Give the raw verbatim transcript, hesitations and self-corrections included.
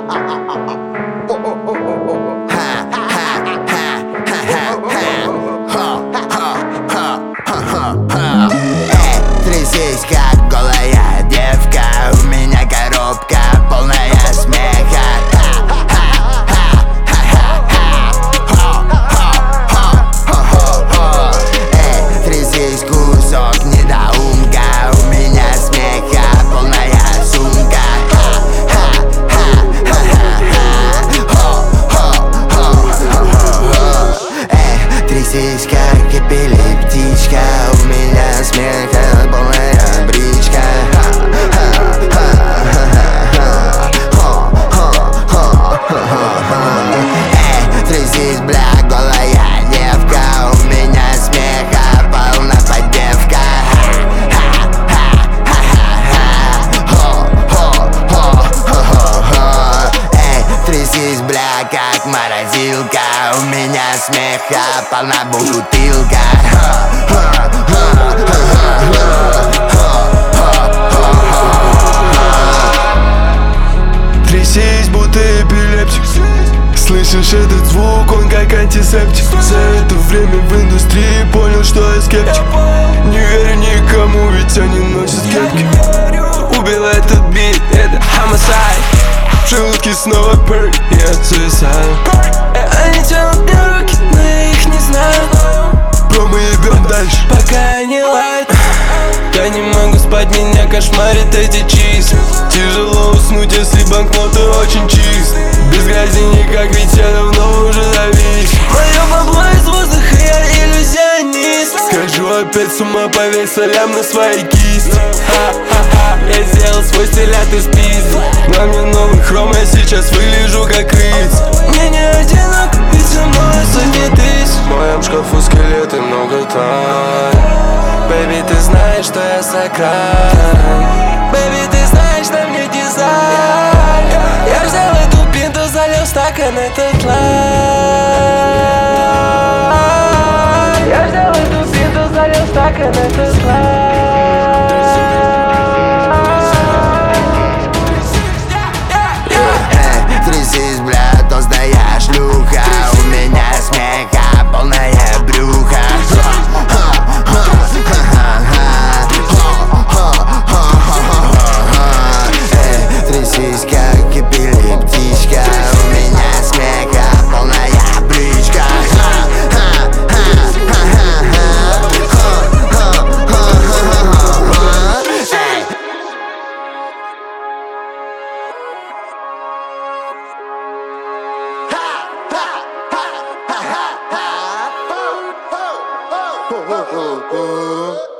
Трясись, как голая девка, у меня коробка полная смеха. Эй, трясись, кусок недоумка, у меня смеха полная сумка. Эй, трясись, как эпилептичка, у меня смеха полная бричка. Эй, трясись, бля, голая девка, у меня смеха полна поддевка. Эй, трясись, бля, как морозилка, у меня смеха полна бутылка. Трясись, будто эпилептик. Слышишь этот звук, он как антисептик. За это время в индустрии понял, что я скептик. Не верю никому, ведь они носят кепки. Убил этот бит, это homicide. В желудке снова перк, я suicide. Они тянут мне руки, но я их не знаю. Бро, мы ебем дальше, пока они лают. Я не могу спать, меня кошмарят эти числа. Тяжело уснуть, если банкноты очень чисты. Без грязи никак, ведь я давно уже завис. Мое бабло из воздуха, я иллюзионист. Скажу опять с ума, поверь солям на свои кисти. Ха-ха-ха, я сделал свой стиль, а ты спиздил. На мне новый хром, я сейчас выгляжу как рыц. Мне не одиноко, ведь со мной сотни тысяч. В моем шкафу скелеты, много тайн. Бэйби, ты знаешь, что я сакрален. Бэйби, ты знаешь, на мне дизайн. Я взял эту пинту, залил стакан этот лайн. Я взял эту пинту, залил стакан этот лайн. Эй, трясись, бля, толстая шлюха, у меня смеха полная брюха. Трясись, как эпилептичка, у меня смеха полная бричка. Эй.